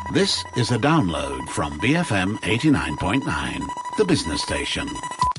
This is a download from BFM 89.9, the business station.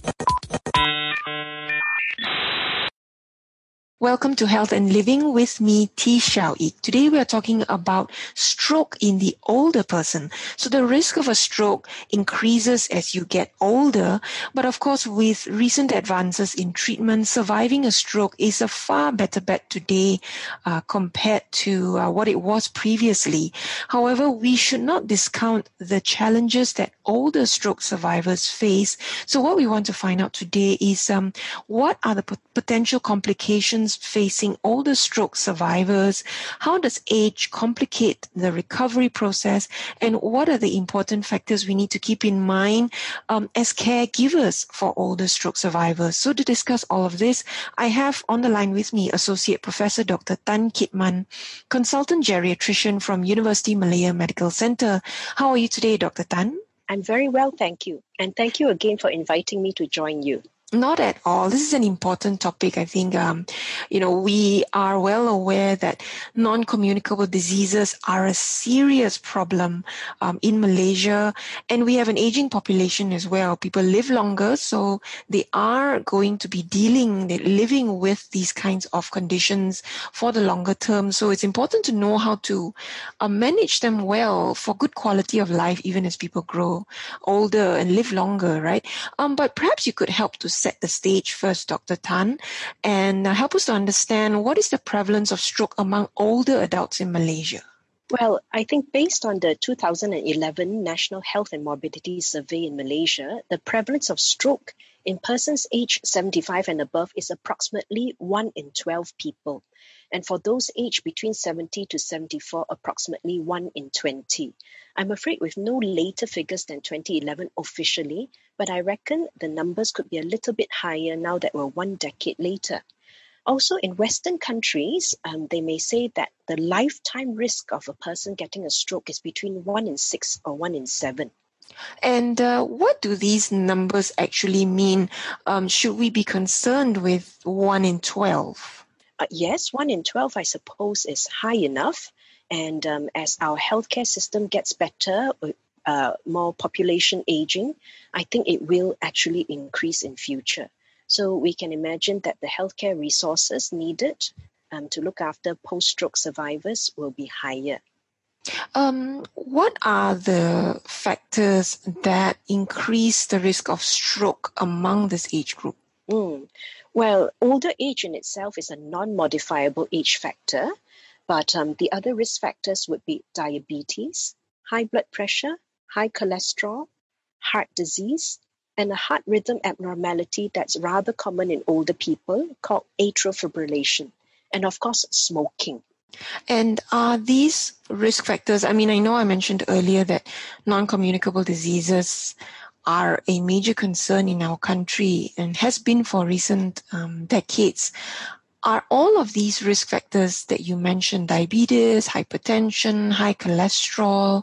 Welcome to Health and Living with me, T. Xiao Ik. Today we are talking about stroke in the older person. So the risk of a stroke increases as you get older, but of course with recent advances in treatment, surviving a stroke is a far better bet today compared to what it was previously. However, we should not discount the challenges that older stroke survivors face. So what we want to find out today is what are the potential complications facing older stroke survivors? How does age complicate the recovery process? And what are the important factors we need to keep in mind as caregivers for older stroke survivors? So to discuss all of this, I have on the line with me Associate Professor Dr. Tan Kit Man, Consultant Geriatrician from University Malaya Medical Center. How are you today, Dr. Tan? I'm very well, thank you. And thank you again for inviting me to join you. Not at all. This is an important topic. I think, we are well aware that non-communicable diseases are a serious problem in Malaysia, and we have an aging population as well. People live longer, so they are going to be living with these kinds of conditions for the longer term. So it's important to know how to manage them well for good quality of life, even as people grow older and live longer, right? But perhaps you could help to set the stage first, Dr. Tan, and help us to understand what is the prevalence of stroke among older adults in Malaysia. Well, I think based on the 2011 National Health and Morbidity Survey in Malaysia, the prevalence of stroke in persons aged 75 and above is approximately 1 in 12 people. And for those aged between 70 to 74, approximately 1 in 20. I'm afraid with no later figures than 2011 officially, but I reckon the numbers could be a little bit higher now that we're 1 decade later. Also, in Western countries, they may say that the lifetime risk of a person getting a stroke is between 1 in 6 or 1 in 7. And what do these numbers actually mean? Should we be concerned with 1 in 12? Yes, 1 in 12, I suppose, is high enough. And as our healthcare system gets better, more population aging, I think it will actually increase in future. So we can imagine that the healthcare resources needed to look after post-stroke survivors will be higher. What are the factors that increase the risk of stroke among this age group? Well, older age in itself is a non-modifiable age factor, but the other risk factors would be diabetes, high blood pressure, high cholesterol, heart disease, and a heart rhythm abnormality that's rather common in older people called atrial fibrillation, and of course, smoking. And are these risk factors, I know I mentioned earlier that non-communicable diseases are a major concern in our country and has been for recent decades. Are all of these risk factors that you mentioned, diabetes, hypertension, high cholesterol,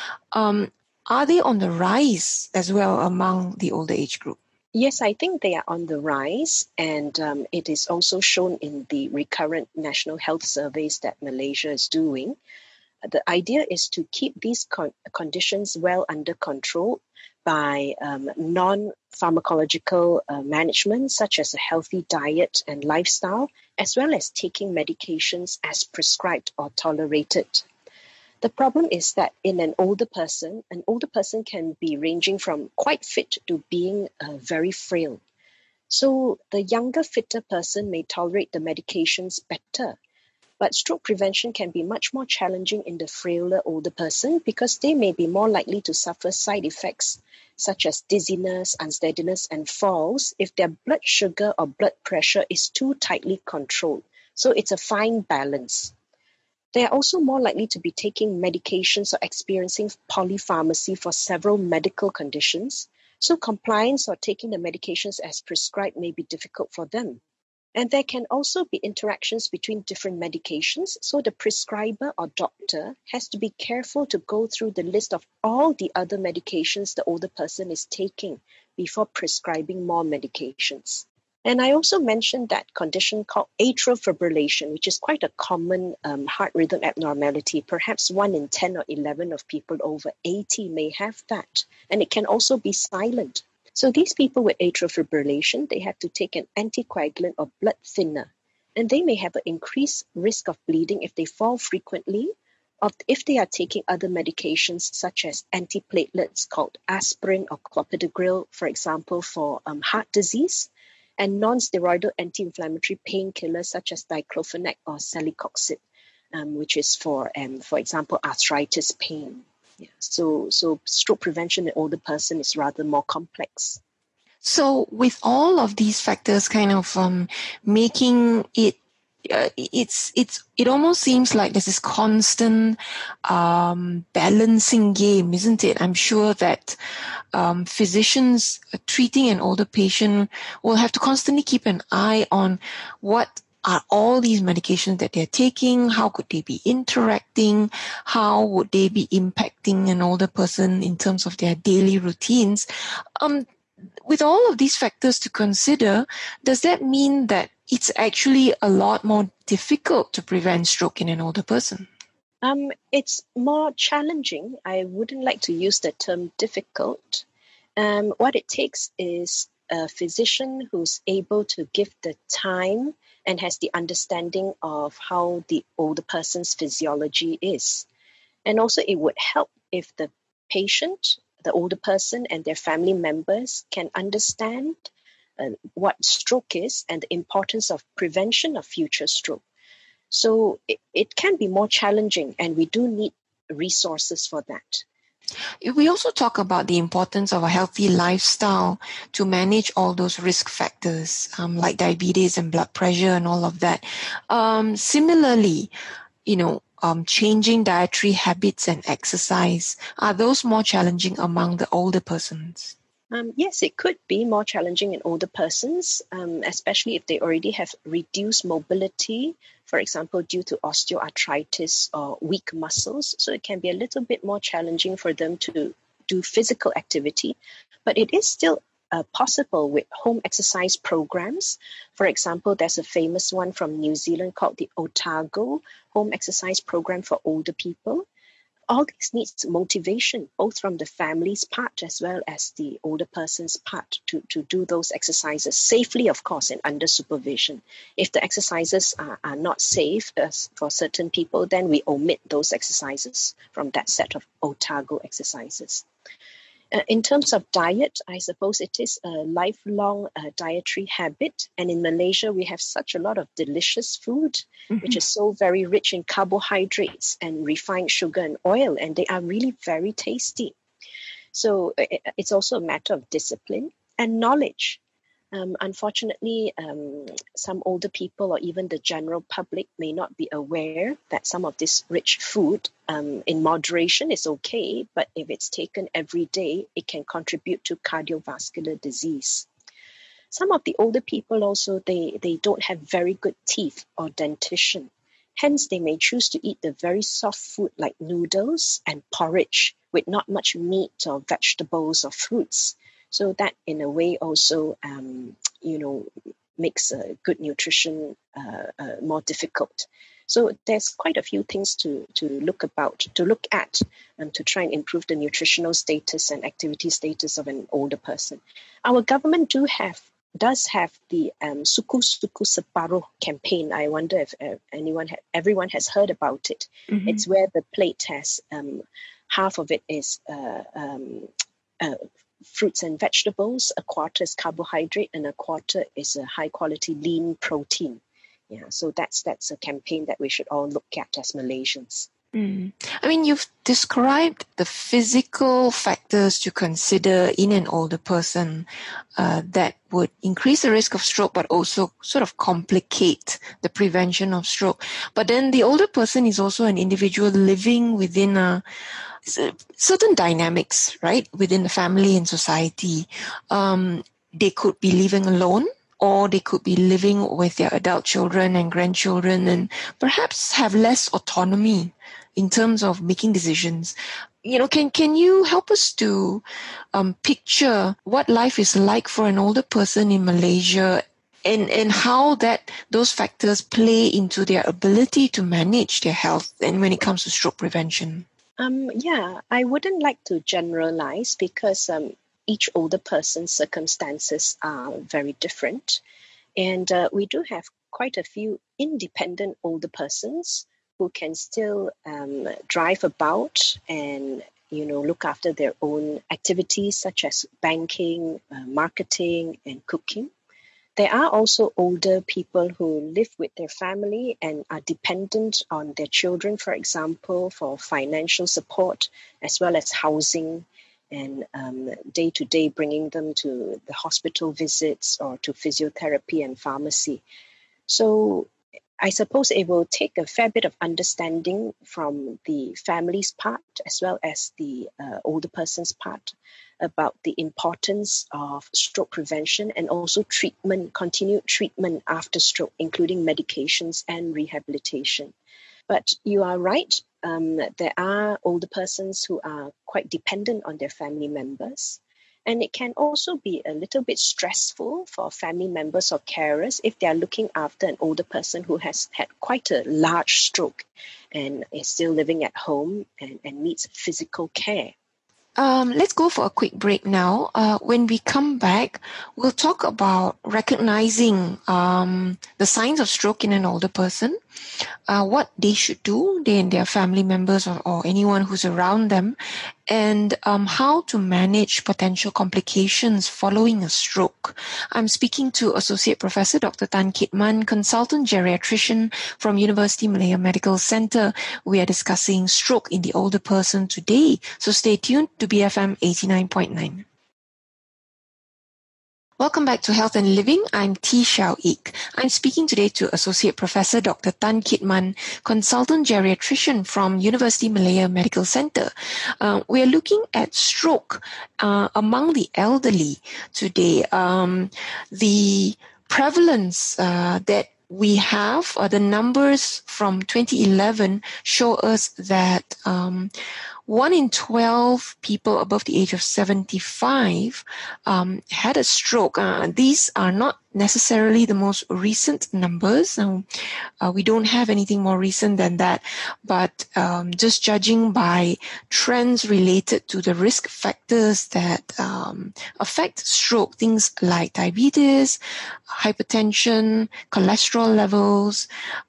are they on the rise as well among the older age group? Yes, I think they are on the rise, and it is also shown in the recurrent national health surveys that Malaysia is doing. The idea is to keep these conditions well under control by non-pharmacological management, such as a healthy diet and lifestyle, as well as taking medications as prescribed or tolerated. The problem is that in an older person can be ranging from quite fit to being very frail. So the younger, fitter person may tolerate the medications better. But stroke prevention can be much more challenging in the frailer older person because they may be more likely to suffer side effects such as dizziness, unsteadiness, and falls if their blood sugar or blood pressure is too tightly controlled. So it's a fine balance. They are also more likely to be taking medications or experiencing polypharmacy for several medical conditions. So compliance or taking the medications as prescribed may be difficult for them. And there can also be interactions between different medications, so the prescriber or doctor has to be careful to go through the list of all the other medications the older person is taking before prescribing more medications. And I also mentioned that condition called atrial fibrillation, which is quite a common heart rhythm abnormality. Perhaps 1 in 10 or 11 of people over 80 may have that. And it can also be silent. So these people with atrial fibrillation, they have to take an anticoagulant or blood thinner. And they may have an increased risk of bleeding if they fall frequently, or if they are taking other medications such as antiplatelets called aspirin or clopidogrel, for example, for heart disease, and non-steroidal anti-inflammatory painkillers such as diclofenac or celecoxib, which is for example, arthritis pain. Yeah. So stroke prevention in older person is rather more complex. So with all of these factors kind of making it, it almost seems like there's this constant balancing game, isn't it? I'm sure that physicians treating an older patient will have to constantly keep an eye on what are all these medications that they're taking, how could they be interacting, how would they be impacting an older person in terms of their daily routines. With all of these factors to consider, does that mean that it's actually a lot more difficult to prevent stroke in an older person? It's more challenging. I wouldn't like to use the term difficult. What it takes is a physician who's able to give the time and has the understanding of how the older person's physiology is. And also it would help if the patient, the older person and their family members can understand what stroke is and the importance of prevention of future stroke. So it can be more challenging, and we do need resources for that. We also talk about the importance of a healthy lifestyle to manage all those risk factors like diabetes and blood pressure and all of that. Similarly, changing dietary habits and exercise, are those more challenging among the older persons? Yes, it could be more challenging in older persons, especially if they already have reduced mobility, for example, due to osteoarthritis or weak muscles. So it can be a little bit more challenging for them to do physical activity, but it is still possible with home exercise programs. For example, there's a famous one from New Zealand called the Otago Home Exercise Program for older people. All this needs motivation, both from the family's part as well as the older person's part to do those exercises safely, of course, and under supervision. If the exercises are not safe for certain people, then we omit those exercises from that set of Otago exercises. In terms of diet, I suppose it is a lifelong dietary habit. And in Malaysia, we have such a lot of delicious food, which is so very rich in carbohydrates and refined sugar and oil, and they are really very tasty. So it's also a matter of discipline and knowledge. Unfortunately, some older people or even the general public may not be aware that some of this rich food in moderation is okay, but if it's taken every day, it can contribute to cardiovascular disease. Some of the older people also, they don't have very good teeth or dentition. Hence, they may choose to eat the very soft food like noodles and porridge with not much meat or vegetables or fruits. So that, in a way, also, makes good nutrition more difficult. So there's quite a few things to look at, to try and improve the nutritional status and activity status of an older person. Our government does have the Suku Suku Separuh campaign. I wonder if everyone has heard about it. Mm-hmm. It's where the plate has half of it is fruits and vegetables, a quarter is carbohydrate, and a quarter is a high quality lean protein. Yeah, so that's a campaign that we should all look at as Malaysians. I mean, you've described the physical factors to consider in an older person that would increase the risk of stroke, but also sort of complicate the prevention of stroke. But then the older person is also an individual living within certain dynamics, right, within the family and society. They could be living alone, or they could be living with their adult children and grandchildren and perhaps have less autonomy in terms of making decisions. Can you help us to picture what life is like for an older person in Malaysia and how those factors play into their ability to manage their health and when it comes to stroke prevention? I wouldn't like to generalize because each older person's circumstances are very different. And we do have quite a few independent older persons who can still drive about and look after their own activities such as banking, marketing, and cooking. There are also older people who live with their family and are dependent on their children, for example, for financial support as well as housing and day-to-day bringing them to the hospital visits or to physiotherapy and pharmacy. So I suppose it will take a fair bit of understanding from the family's part as well as the older person's part about the importance of stroke prevention and also treatment, continued treatment after stroke, including medications and rehabilitation. But you are right, there are older persons who are quite dependent on their family members. And it can also be a little bit stressful for family members or carers if they are looking after an older person who has had quite a large stroke and is still living at home and needs physical care. Let's go for a quick break now. When we come back, we'll talk about recognizing the signs of stroke in an older person, what they should do, they and their family members or anyone who's around them, and how to manage potential complications following a stroke. I'm speaking to Associate Professor Dr. Tan Kit Man, Consultant Geriatrician from University Malaya Medical Center. We are discussing stroke in the older person today, so stay tuned to BFM 89.9. Welcome back to Health and Living. I'm T. Xiao Ik. I'm speaking today to Associate Professor Dr. Tan Kit Man, Consultant Geriatrician from University Malaya Medical Center. We are looking at stroke among the elderly today. The prevalence that we have, the numbers from 2011 show us that 1 in 12 people above the age of 75 had a stroke. These are not necessarily the most recent numbers. We don't have anything more recent than that, but just judging by trends related to the risk factors that affect stroke, things like diabetes, hypertension, cholesterol levels,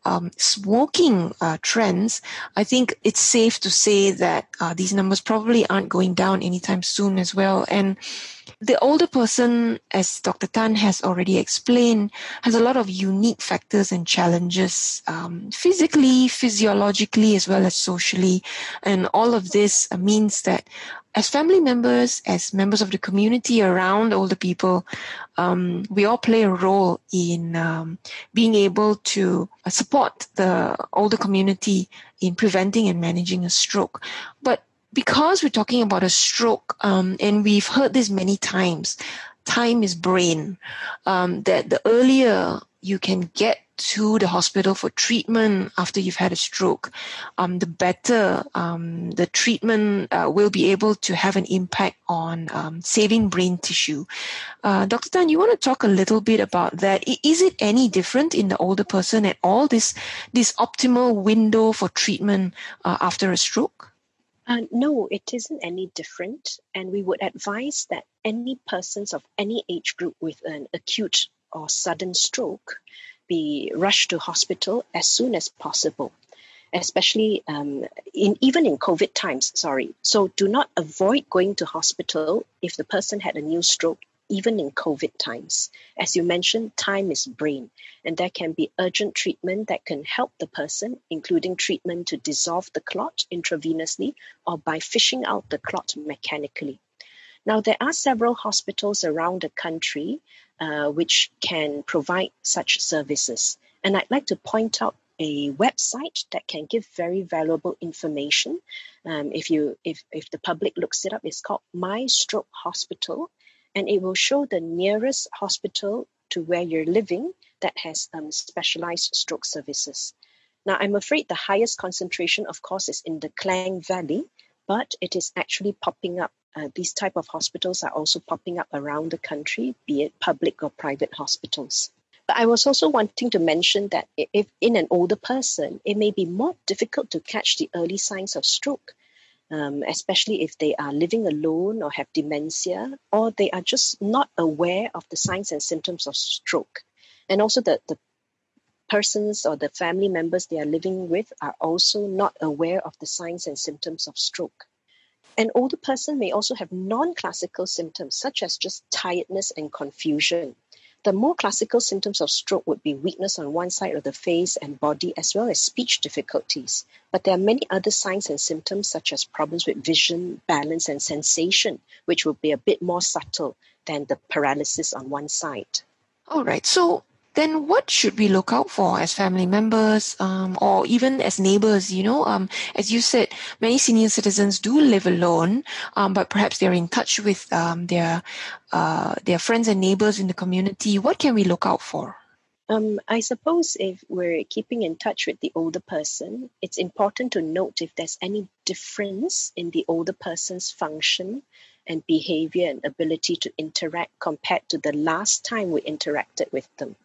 smoking trends, I think it's safe to say that these numbers probably aren't going down anytime soon as well. And the older person, as Dr. Tan has already explained, has a lot of unique factors and challenges, physically, physiologically, as well as socially. And all of this means that as family members, as members of the community around older people, we all play a role in being able to support the older community in preventing and managing a stroke. But because we're talking about a stroke, and we've heard this many times, time is brain, that the earlier you can get to the hospital for treatment after you've had a stroke, the better the treatment will be able to have an impact on saving brain tissue. Dr. Tan, you want to talk a little bit about that? Is it any different in the older person at all, this optimal window for treatment after a stroke? No, it isn't any different. And we would advise that any persons of any age group with an acute or sudden stroke be rushed to hospital as soon as possible, especially even in COVID times, So do not avoid going to hospital if the person had a new stroke, even in COVID times. As you mentioned, time is brain, and there can be urgent treatment that can help the person, including treatment to dissolve the clot intravenously or by fishing out the clot mechanically. Now, there are several hospitals around the country which can provide such services. And I'd like to point out a website that can give very valuable information. If the public looks it up, it's called My Stroke Hospital, and it will show the nearest hospital to where you're living that has specialized stroke services. Now, I'm afraid the highest concentration, of course, is in the Klang Valley, but it is actually popping up. These type of hospitals are also popping up around the country, be it public or private hospitals. But I was also wanting to mention that if in an older person, it may be more difficult to catch the early signs of stroke, especially if they are living alone or have dementia, or they are just not aware of the signs and symptoms of stroke. And also the persons or the family members they are living with are also not aware of the signs and symptoms of stroke. An older person may also have non-classical symptoms, such as just tiredness and confusion. The more classical symptoms of stroke would be weakness on one side of the face and body, as well as speech difficulties. But there are many other signs and symptoms, such as problems with vision, balance, and sensation, which will be a bit more subtle than the paralysis on one side. All right. So then what should we look out for as family members, or even as neighbors? As you said, many senior citizens do live alone, but perhaps they're in touch with their friends and neighbors in the community. What can we look out for? I suppose if we're keeping in touch with the older person, it's important to note if there's any difference in the older person's function and behavior and ability to interact compared to the last time we interacted with them.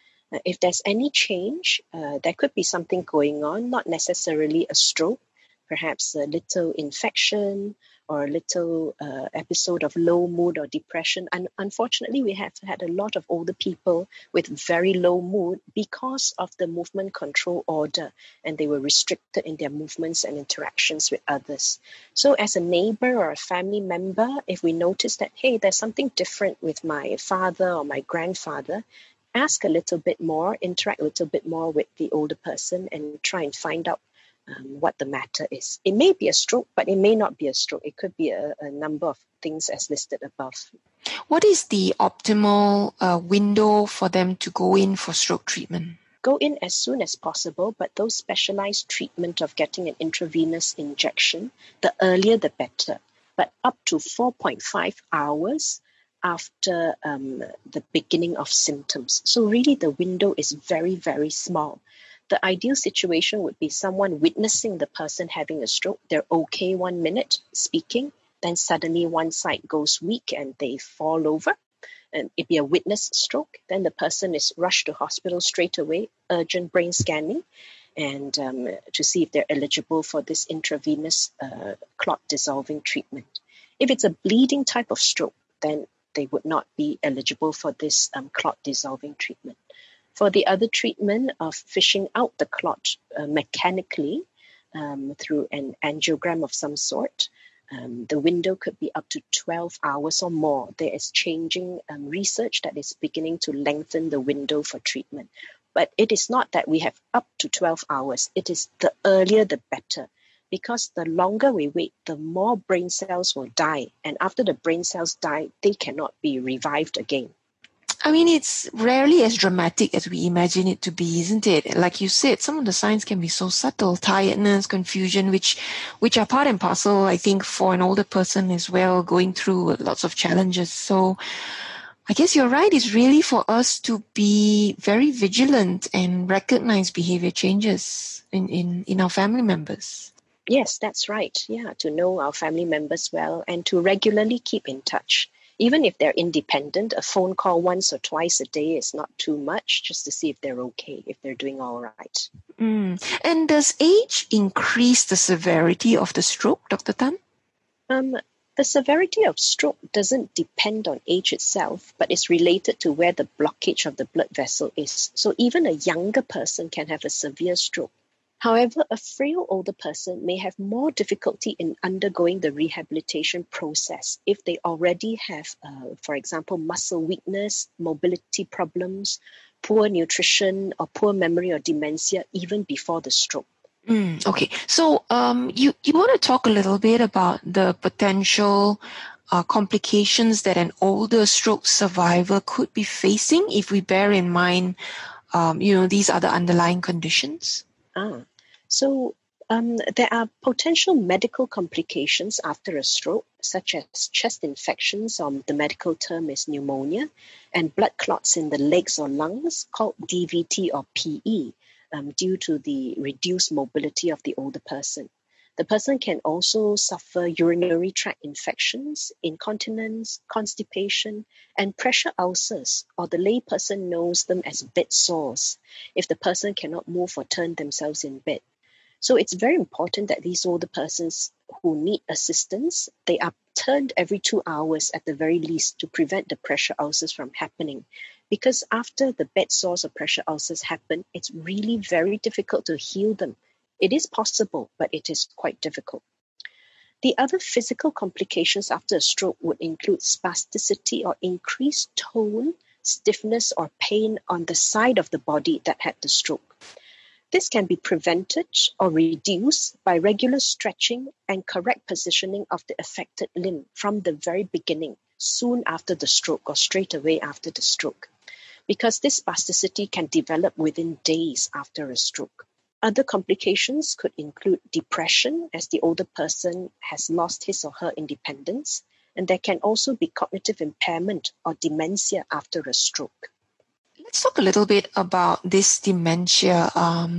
If there's any change, there could be something going on, not necessarily a stroke, perhaps a little infection or a little episode of low mood or depression. And unfortunately, we have had a lot of older people with very low mood because of the movement control order, and they were restricted in their movements and interactions with others. So as a neighbor or a family member, if we notice that, hey, there's something different with my father or my grandfather, ask a little bit more, interact a little bit more with the older person and try and find out what the matter is. It may be a stroke, but it may not be a stroke. It could be a number of things as listed above. What is the optimal window for them to go in for stroke treatment? Go in as soon as possible, but those specialized treatment of getting an intravenous injection, the earlier the better, but up to 4.5 hours after the beginning of symptoms. So really the window is very, very small. The ideal situation would be someone witnessing the person having a stroke. They're okay 1 minute speaking, then suddenly one side goes weak and they fall over. And it'd be a witness stroke. Then the person is rushed to hospital straight away, urgent brain scanning, and to see if they're eligible for this intravenous clot dissolving treatment. If it's a bleeding type of stroke, then they would not be eligible for this clot dissolving treatment. For the other treatment of fishing out the clot mechanically through an angiogram of some sort, the window could be up to 12 hours or more. There is changing research that is beginning to lengthen the window for treatment. But it is not that we have up to 12 hours. It is the earlier the better. Because the longer we wait, the more brain cells will die. And after the brain cells die, they cannot be revived again. I mean, it's rarely as dramatic as we imagine it to be, isn't it? Like you said, some of the signs can be so subtle, tiredness, confusion, which are part and parcel, I think, for an older person as well, going through lots of challenges. So I guess you're right. It's really for us to be very vigilant and recognize behavior changes in our family members. Yes, that's right. Yeah, to know our family members well and to regularly keep in touch. Even if they're independent, a phone call once or twice a day is not too much, just to see if they're okay, if they're doing all right. And does age increase the severity of the stroke, Dr. Tan? The severity of stroke doesn't depend on age itself, but is related to where the blockage of the blood vessel is. So even a younger person can have a severe stroke. However, a frail older person may have more difficulty in undergoing the rehabilitation process if they already have, for example, muscle weakness, mobility problems, poor nutrition, or poor memory or dementia even before the stroke. Okay, so you want to talk a little bit about the potential complications that an older stroke survivor could be facing if we bear in mind, these other underlying conditions? So there are potential medical complications after a stroke, such as chest infections, or the medical term is pneumonia, and blood clots in the legs or lungs, called DVT or PE, due to the reduced mobility of the older person. The person can also suffer urinary tract infections, incontinence, constipation, and pressure ulcers, or the layperson knows them as bed sores, if the person cannot move or turn themselves in bed. So it's very important that these older persons who need assistance, they are turned every 2 hours at the very least to prevent the pressure ulcers from happening. Because after the bed sores or pressure ulcers happen, it's really very difficult to heal them. It is possible, but it is quite difficult. The other physical complications after a stroke would include spasticity or increased tone, stiffness, or pain on the side of the body that had the stroke. This can be prevented or reduced by regular stretching and correct positioning of the affected limb from the very beginning, soon after the stroke or straight away after the stroke, because this spasticity can develop within days after a stroke. Other complications could include depression as the older person has lost his or her independence, and there can also be cognitive impairment or dementia after a stroke. Let's talk a little bit about this dementia.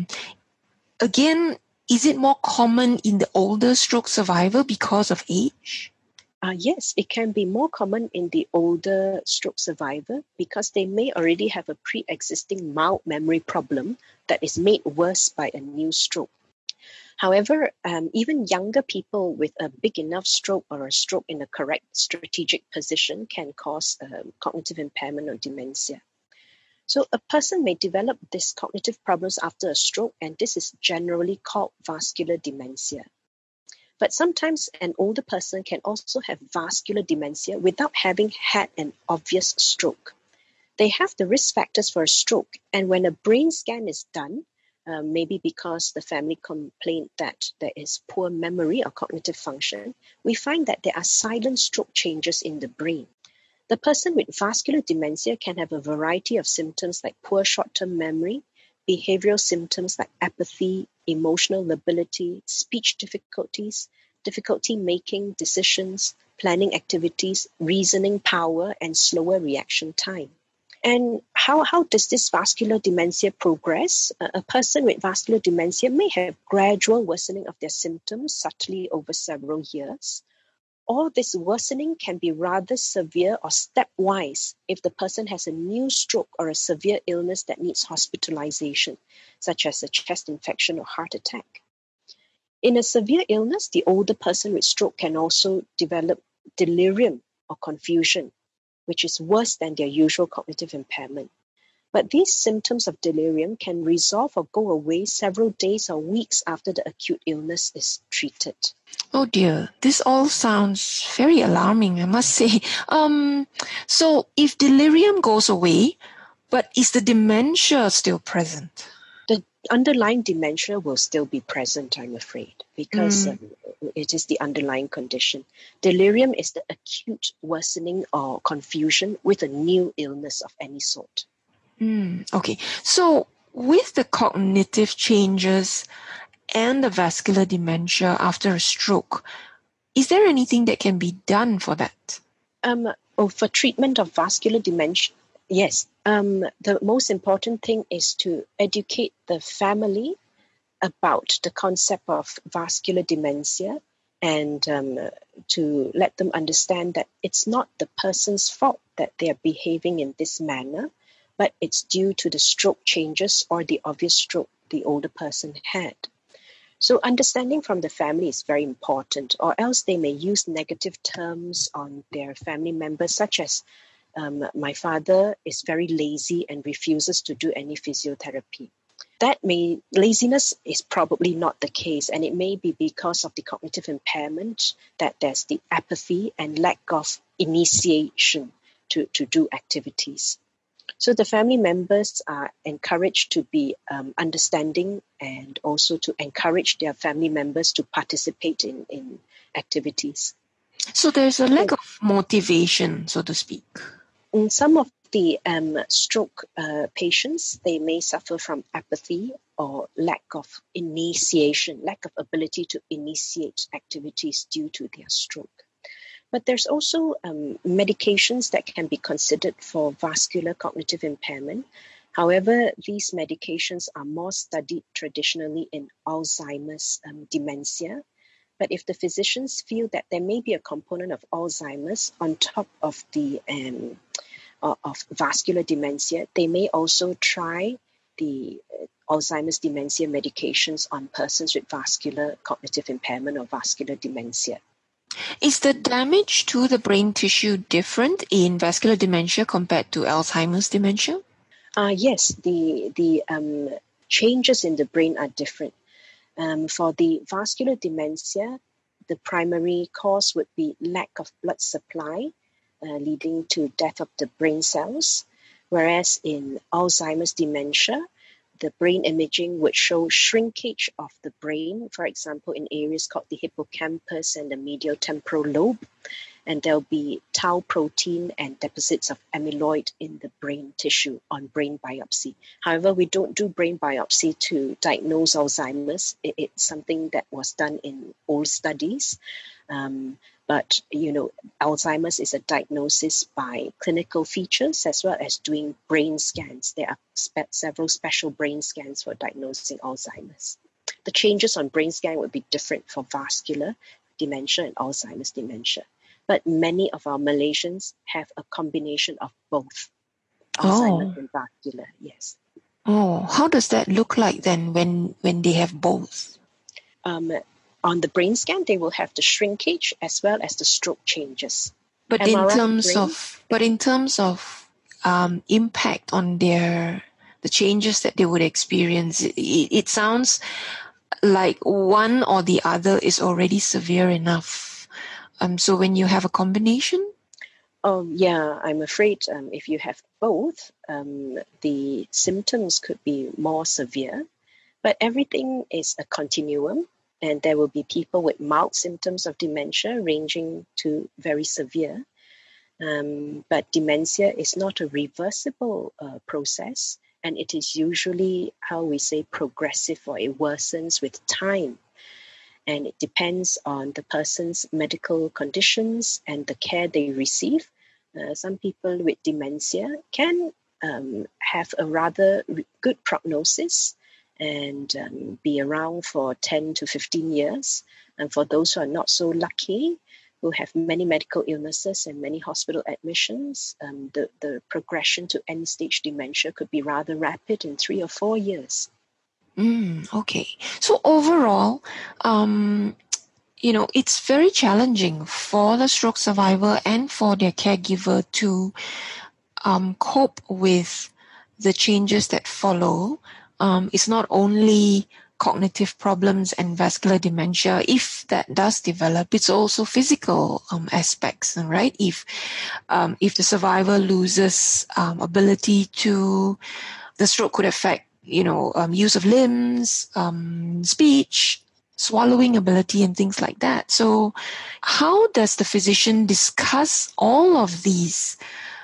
Again, is it more common in the older stroke survivor because of age? Yes, it can be more common in the older stroke survivor because they may already have a pre-existing mild memory problem that is made worse by a new stroke. However, even younger people with a big enough stroke or a stroke in a correct strategic position can cause cognitive impairment or dementia. So a person may develop these cognitive problems after a stroke, and this is generally called vascular dementia. But sometimes an older person can also have vascular dementia without having had an obvious stroke. They have the risk factors for a stroke, and when a brain scan is done, maybe because the family complained that there is poor memory or cognitive function, we find that there are silent stroke changes in the brain. The person with vascular dementia can have a variety of symptoms like poor short-term memory, behavioral symptoms like apathy, emotional lability, speech difficulties, difficulty making decisions, planning activities, reasoning power, and slower reaction time. And how does this vascular dementia progress? A person with vascular dementia may have gradual worsening of their symptoms subtly over several years. Or this worsening can be rather severe or stepwise if the person has a new stroke or a severe illness that needs hospitalization, such as a chest infection or heart attack. In a severe illness, the older person with stroke can also develop delirium or confusion, which is worse than their usual cognitive impairment. But these symptoms of delirium can resolve or go away several days or weeks after the acute illness is treated. Oh dear, this all sounds very alarming, I must say. So if delirium goes away, but is the dementia still present? The underlying dementia will still be present, I'm afraid, because it is the underlying condition. Delirium is the acute worsening or confusion with a new illness of any sort. Okay, so with the cognitive changes and the vascular dementia after a stroke, is there anything that can be done for that? For treatment of vascular dementia, yes. The most important thing is to educate the family about the concept of vascular dementia and to let them understand that it's not the person's fault that they are behaving in this manner, but it's due to the stroke changes or the obvious stroke the older person had. So understanding from the family is very important, or else they may use negative terms on their family members, such as my father is very lazy and refuses to do any physiotherapy. Laziness is probably not the case, and it may be because of the cognitive impairment that there's the apathy and lack of initiation to do activities. So the family members are encouraged to be understanding and also to encourage their family members to participate in activities. So there's a lack of motivation, so to speak. In some of the stroke patients, they may suffer from apathy or lack of initiation, lack of ability to initiate activities due to their stroke. But there's also medications that can be considered for vascular cognitive impairment. However, these medications are more studied traditionally in Alzheimer's dementia. But if the physicians feel that there may be a component of Alzheimer's on top of the of vascular dementia, they may also try the Alzheimer's dementia medications on persons with vascular cognitive impairment or vascular dementia. Is the damage to the brain tissue different in vascular dementia compared to Alzheimer's dementia? Yes, the changes in the brain are different. For the vascular dementia, the primary cause would be lack of blood supply, leading to death of the brain cells. Whereas in Alzheimer's dementia, the brain imaging would show shrinkage of the brain, for example, in areas called the hippocampus and the medial temporal lobe. And there'll be tau protein and deposits of amyloid in the brain tissue on brain biopsy. However, we don't do brain biopsy to diagnose Alzheimer's. It's something that was done in old studies. But, Alzheimer's is a diagnosis by clinical features as well as doing brain scans. There are several special brain scans for diagnosing Alzheimer's. The changes on brain scan would be different for vascular dementia and Alzheimer's dementia. But many of our Malaysians have a combination of both Alzheimer's and vascular, yes. Oh, how does that look like then when they have both? On the brain scan, they will have the shrinkage as well as the stroke changes. But in terms of impact on the changes that they would experience, it sounds like one or the other is already severe enough. So when you have a combination? Yeah, I'm afraid if you have both, the symptoms could be more severe. But everything is a continuum. And there will be people with mild symptoms of dementia ranging to very severe. But dementia is not a reversible process. And it is usually, how we say, progressive, or it worsens with time. And it depends on the person's medical conditions and the care they receive. Some people with dementia can have a rather good prognosis and be around for 10 to 15 years. And for those who are not so lucky, who have many medical illnesses and many hospital admissions, the progression to end-stage dementia could be rather rapid in 3 or 4 years. Okay. So overall, it's very challenging for the stroke survivor and for their caregiver to cope with the changes that follow. It's not only cognitive problems and vascular dementia. If that does develop, it's also physical aspects, right? If the survivor loses ability to, the stroke could affect, use of limbs, speech, swallowing ability, and things like that. So how does the physician discuss all of these?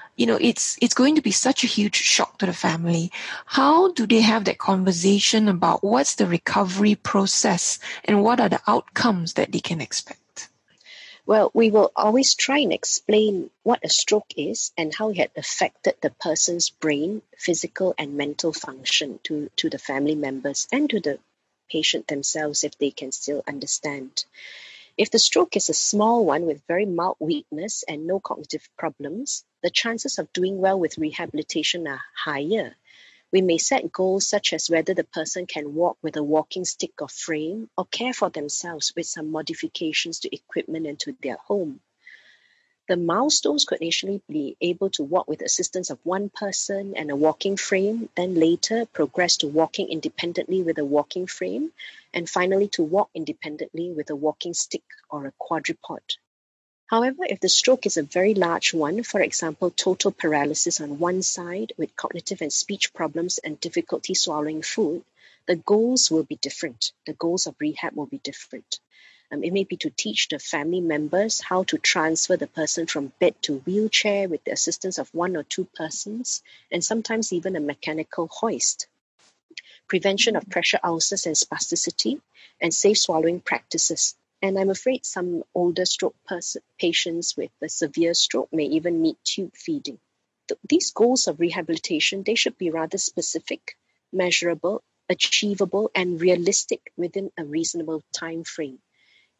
It's going to be such a huge shock to the family. How do they have that conversation about what's the recovery process and what are the outcomes that they can expect? Well, we will always try and explain what a stroke is and how it had affected the person's brain, physical and mental function to the family members and to the patient themselves if they can still understand. If the stroke is a small one with very mild weakness and no cognitive problems, the chances of doing well with rehabilitation are higher. We may set goals such as whether the person can walk with a walking stick or frame or care for themselves with some modifications to equipment and to their home. The milestones could initially be able to walk with assistance of one person and a walking frame, then later progress to walking independently with a walking frame, and finally to walk independently with a walking stick or a quadrupod. However, if the stroke is a very large one, for example, total paralysis on one side with cognitive and speech problems and difficulty swallowing food, the goals will be different. The goals of rehab will be different. It may be to teach the family members how to transfer the person from bed to wheelchair with the assistance of one or two persons, and sometimes even a mechanical hoist. Prevention of pressure ulcers and spasticity, and safe swallowing practices. And I'm afraid some older stroke patients with a severe stroke may even need tube feeding. These goals of rehabilitation, they should be rather specific, measurable, achievable, and realistic within a reasonable time frame.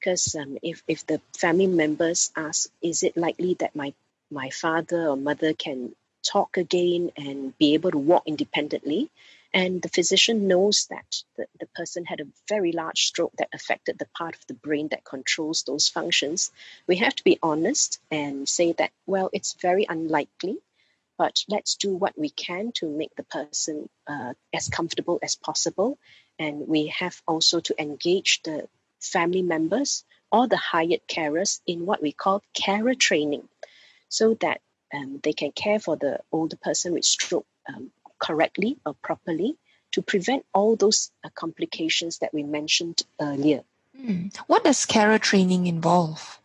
because if the family members ask, is it likely that my father or mother can talk again and be able to walk independently, and the physician knows that the person had a very large stroke that affected the part of the brain that controls those functions, we have to be honest and say that, well, it's very unlikely, but let's do what we can to make the person as comfortable as possible. And we have also to engage the family members or the hired carers in what we call carer training, so that they can care for the older person with stroke correctly or properly, to prevent all those complications that we mentioned earlier. What does carer training involve?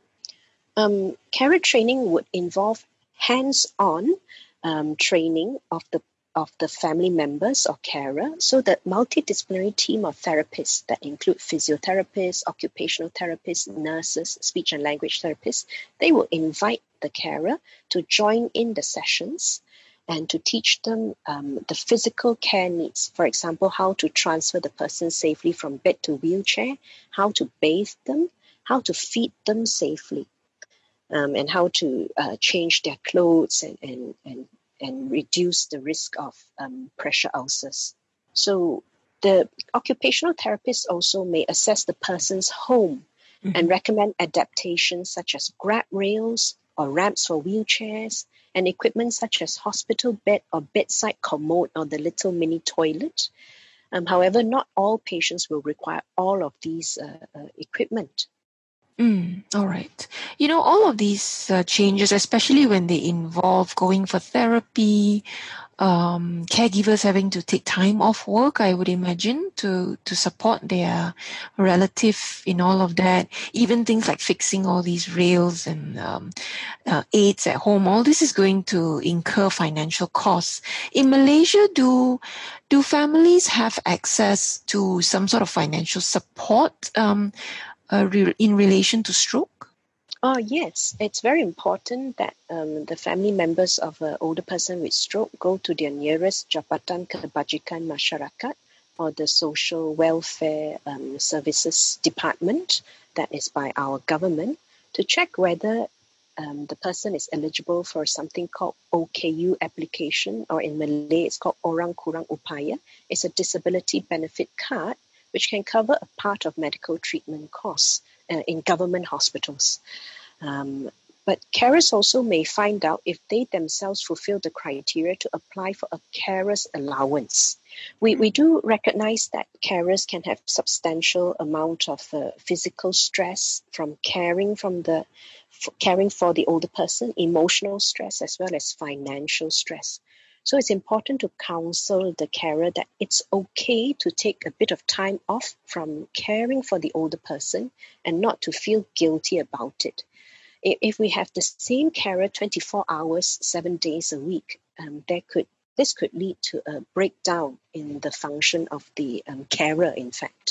Carer training would involve hands-on training of the family members or carer. So the multidisciplinary team of therapists that include physiotherapists, occupational therapists, nurses, speech and language therapists, they will invite the carer to join in the sessions and to teach them the physical care needs. For example, how to transfer the person safely from bed to wheelchair, how to bathe them, how to feed them safely, and how to change their clothes and reduce the risk of pressure ulcers. So the occupational therapist also may assess the person's home and recommend adaptations such as grab rails or ramps for wheelchairs, and equipment such as hospital bed or bedside commode or the little mini toilet. However, not all patients will require all of these equipment. All right. All of these changes, especially when they involve going for therapy, caregivers having to take time off work, I would imagine, to support their relative in all of that. Even things like fixing all these rails and aids at home, all this is going to incur financial costs. In Malaysia, do families have access to some sort of financial support in relation to stroke? Yes, it's very important that the family members of an older person with stroke go to their nearest Jabatan Kebajikan Masyarakat or the Social Welfare Services Department that is by our government to check whether the person is eligible for something called OKU application, or in Malay it's called Orang Kurang Upaya. It's a disability benefit card which can cover a part of medical treatment costs in government hospitals. But carers also may find out if they themselves fulfill the criteria to apply for a carer's allowance. We do recognize that carers can have substantial amount of physical stress from caring for the older person, emotional stress as well as financial stress. So it's important to counsel the carer that it's okay to take a bit of time off from caring for the older person and not to feel guilty about it. If we have the same carer 24 hours, 7 days a week, this could lead to a breakdown in the function of the carer, in fact.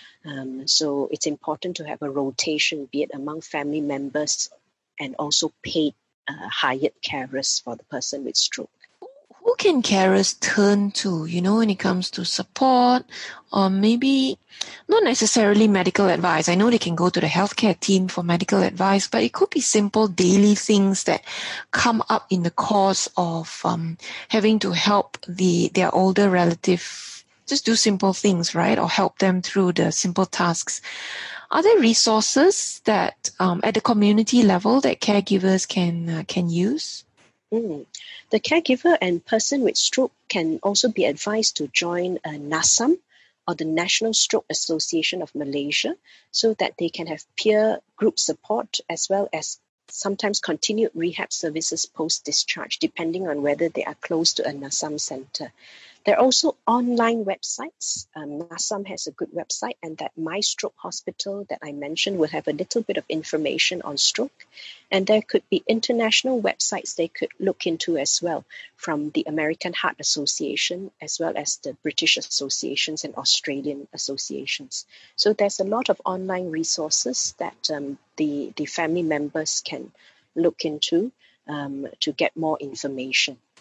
So it's important to have a rotation, be it among family members and also paid hired carers for the person with stroke. Who can carers turn to, when it comes to support, or maybe not necessarily medical advice? I know they can go to the healthcare team for medical advice, but it could be simple daily things that come up in the course of having to help their older relative just do simple things, right? Or help them through the simple tasks. Are there resources that at the community level that caregivers can use? The caregiver and person with stroke can also be advised to join NASAM, or the National Stroke Association of Malaysia, so that they can have peer group support as well as sometimes continued rehab services post-discharge, depending on whether they are close to a NASAM center. There are also online websites. NASAM has a good website, and that My Stroke Hospital that I mentioned will have a little bit of information on stroke. And there could be international websites they could look into as well, from the American Heart Association, as well as the British associations and Australian associations. So there's a lot of online resources that the family members can look into to get more information.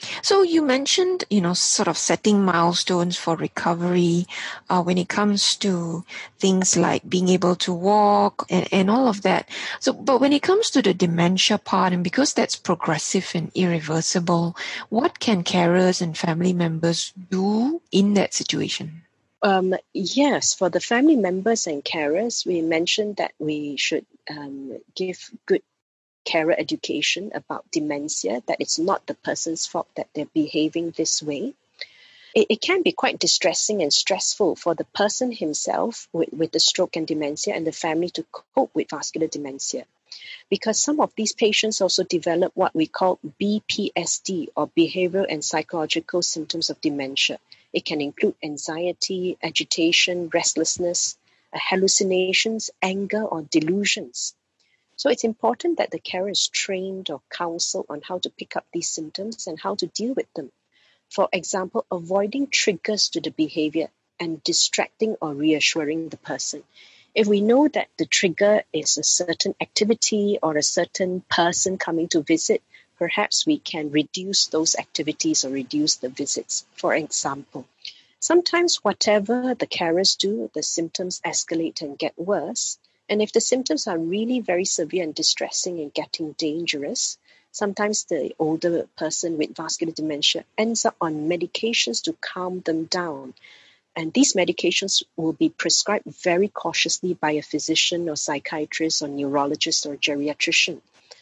So you mentioned, sort of setting milestones for recovery when it comes to things like being able to walk and all of that. So, but when it comes to the dementia part, and because that's progressive and irreversible, what can carers and family members do in that situation? Yes, for the family members and carers, we mentioned that we should give good carer education about dementia, that it's not the person's fault that they're behaving this way. It can be quite distressing and stressful for the person himself with the stroke and dementia and the family to cope with vascular dementia, because some of these patients also develop what we call BPSD, or behavioral and psychological symptoms of dementia. It can include anxiety, agitation, restlessness, hallucinations, anger, or delusions. So it's important that the carer is trained or counseled on how to pick up these symptoms and how to deal with them. For example, avoiding triggers to the behavior and distracting or reassuring the person. If we know that the trigger is a certain activity or a certain person coming to visit, perhaps we can reduce those activities or reduce the visits. For example, sometimes whatever the carers do, the symptoms escalate and get worse. And if the symptoms are really very severe and distressing and getting dangerous, sometimes the older person with vascular dementia ends up on medications to calm them down. And these medications will be prescribed very cautiously by a physician or psychiatrist or neurologist or geriatrician.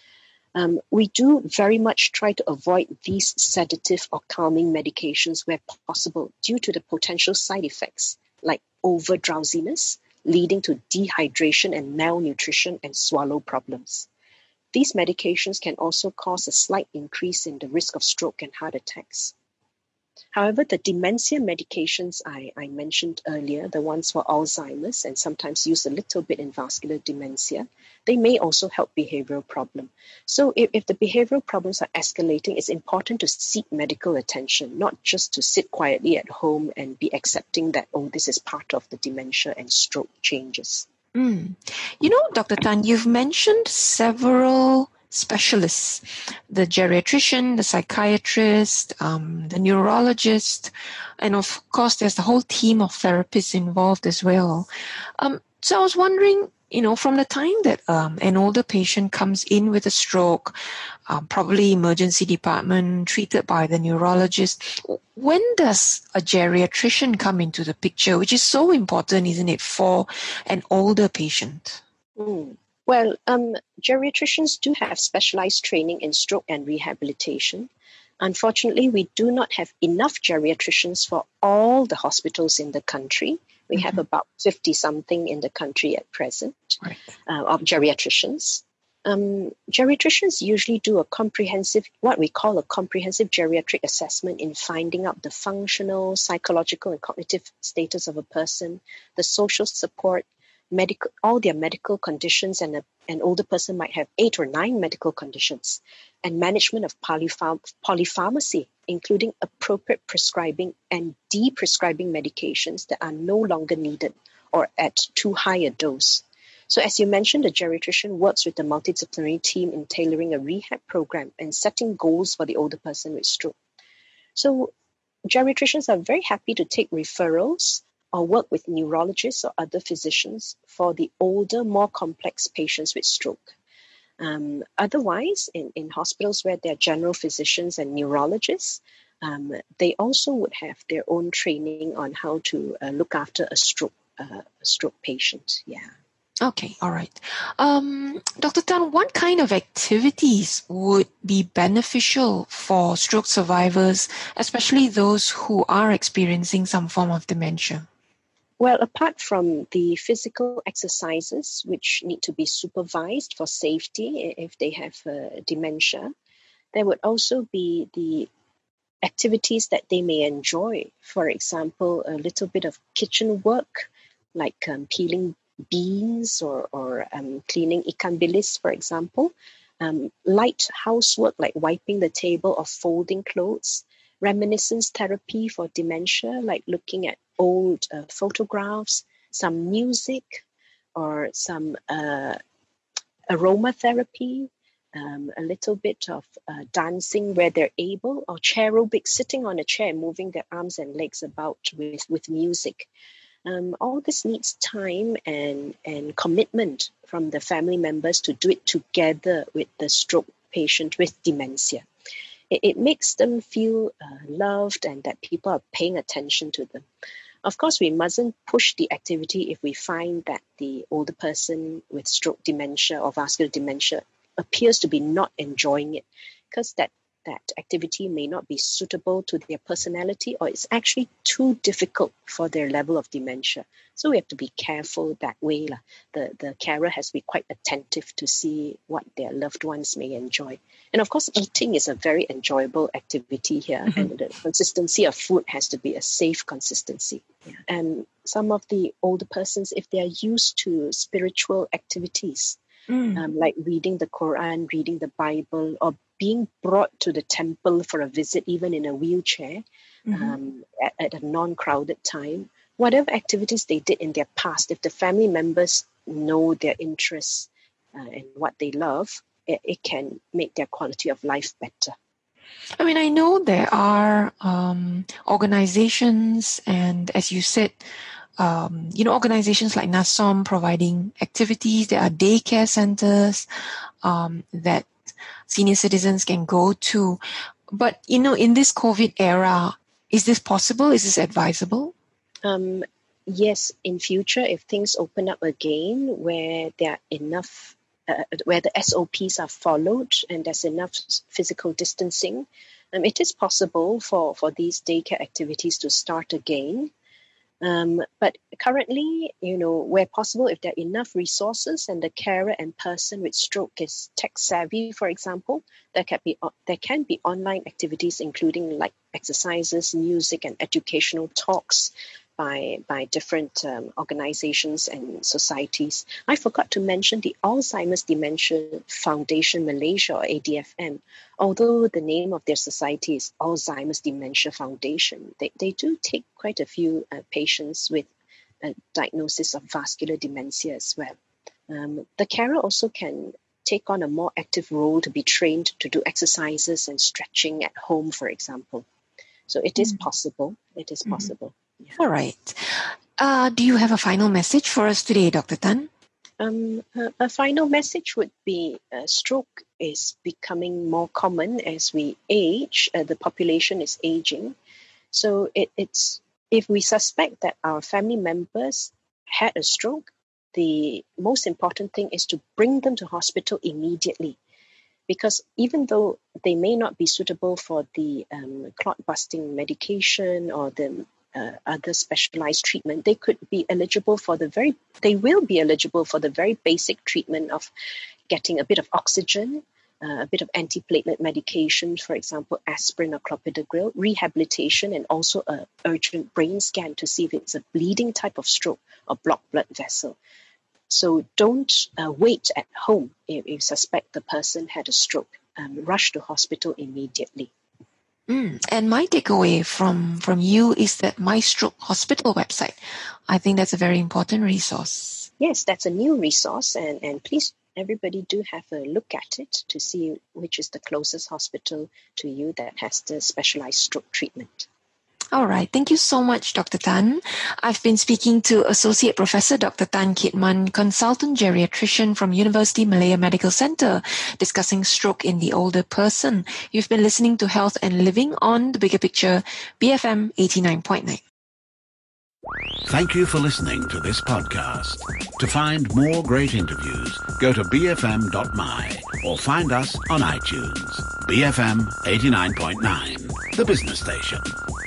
We do very much try to avoid these sedative or calming medications where possible due to the potential side effects like over drowsiness, leading to dehydration and malnutrition and swallow problems. These medications can also cause a slight increase in the risk of stroke and heart attacks. However, the dementia medications I mentioned earlier, the ones for Alzheimer's and sometimes used a little bit in vascular dementia, they may also help behavioral problem. So if the behavioral problems are escalating, it's important to seek medical attention, not just to sit quietly at home and be accepting that, oh, this is part of the dementia and stroke changes. Dr. Tan, you've mentioned several specialists, the geriatrician, the psychiatrist, the neurologist, and of course, there's the whole team of therapists involved as well. So I was wondering, from the time that an older patient comes in with a stroke, probably emergency department, treated by the neurologist, when does a geriatrician come into the picture, which is so important, isn't it, for an older patient? Well, geriatricians do have specialized training in stroke and rehabilitation. Unfortunately, we do not have enough geriatricians for all the hospitals in the country. We have about 50-something in the country at present, right, of geriatricians. Geriatricians usually do what we call a comprehensive geriatric assessment in finding out the functional, psychological, and cognitive status of a person, the social support, all their medical conditions, and an older person might have 8 or 9 medical conditions, and management of polypharmacy, including appropriate prescribing and deprescribing medications that are no longer needed or at too high a dose. So as you mentioned, the geriatrician works with the multidisciplinary team in tailoring a rehab program and setting goals for the older person with stroke. So geriatricians are very happy to take referrals or work with neurologists or other physicians for the older, more complex patients with stroke. Otherwise, in hospitals where there are general physicians and neurologists, they also would have their own training on how to look after a stroke patient. Yeah. Okay, all right. Dr. Tan, what kind of activities would be beneficial for stroke survivors, especially those who are experiencing some form of dementia? Well, apart from the physical exercises, which need to be supervised for safety if they have dementia, there would also be the activities that they may enjoy. For example, a little bit of kitchen work, like peeling beans or cleaning ikan bilis, for example. Light housework like wiping the table or folding clothes. Reminiscence therapy for dementia, like looking at old photographs, some music, or some aromatherapy, a little bit of dancing where they're able, or chair aerobics, sitting on a chair, moving their arms and legs about with music. All this needs time and commitment from the family members to do it together with the stroke patient with dementia. It makes them feel loved and that people are paying attention to them. Of course, we mustn't push the activity if we find that the older person with stroke dementia or vascular dementia appears to be not enjoying it, because that activity may not be suitable to their personality, or it's actually too difficult for their level of dementia. So we have to be careful that way. The carer has to be quite attentive to see what their loved ones may enjoy. And of course, eating is a very enjoyable activity here, and the consistency of food has to be a safe consistency. Yeah. And some of the older persons, if they are used to spiritual activities, like reading the Quran, reading the Bible, or being brought to the temple for a visit, even in a wheelchair, at a non-crowded time, whatever activities they did in their past, if the family members know their interests and what they love, it can make their quality of life better. I mean, I know there are organizations, and as you said, organizations like NASOM providing activities. There are daycare centers that senior citizens can go to. But, in this COVID era, is this possible? Is this advisable? Yes, in future, if things open up again where there are enough, where the SOPs are followed and there's enough physical distancing, it is possible for these daycare activities to start again. But currently, where possible, if there are enough resources and the carer and person with stroke is tech savvy, for example, there can be online activities, including like exercises, music, and educational talks by different organizations and societies. I forgot to mention the Alzheimer's Dementia Foundation Malaysia, or ADFM. Although the name of their society is Alzheimer's Dementia Foundation, they do take quite a few patients with a diagnosis of vascular dementia as well. The carer also can take on a more active role to be trained to do exercises and stretching at home, for example. So it is possible. It is possible. Yeah. All right. Do you have a final message for us today, Dr. Tan? A final message would be stroke is becoming more common as we age. The population is aging. So it's if we suspect that our family members had a stroke, the most important thing is to bring them to hospital immediately. Because even though they may not be suitable for the clot-busting medication or the other specialized treatment, they will be eligible for the very basic treatment of getting a bit of oxygen, a bit of antiplatelet medication, for example, aspirin or clopidogrel, rehabilitation, and also an urgent brain scan to see if it's a bleeding type of stroke or blocked blood vessel. So don't wait at home if you suspect the person had a stroke. Rush to hospital immediately. And my takeaway from you is that My Stroke Hospital website. I think that's a very important resource. Yes, that's a new resource, and please, everybody do have a look at it to see which is the closest hospital to you that has the specialized stroke treatment. All right. Thank you so much, Dr. Tan. I've been speaking to Associate Professor Dr. Tan Kit Man, Consultant Geriatrician from University Malaya Medical Center, discussing stroke in the older person. You've been listening to Health and Living on The Bigger Picture, BFM 89.9. Thank you for listening to this podcast. To find more great interviews, go to bfm.my or find us on iTunes. BFM 89.9, the business station.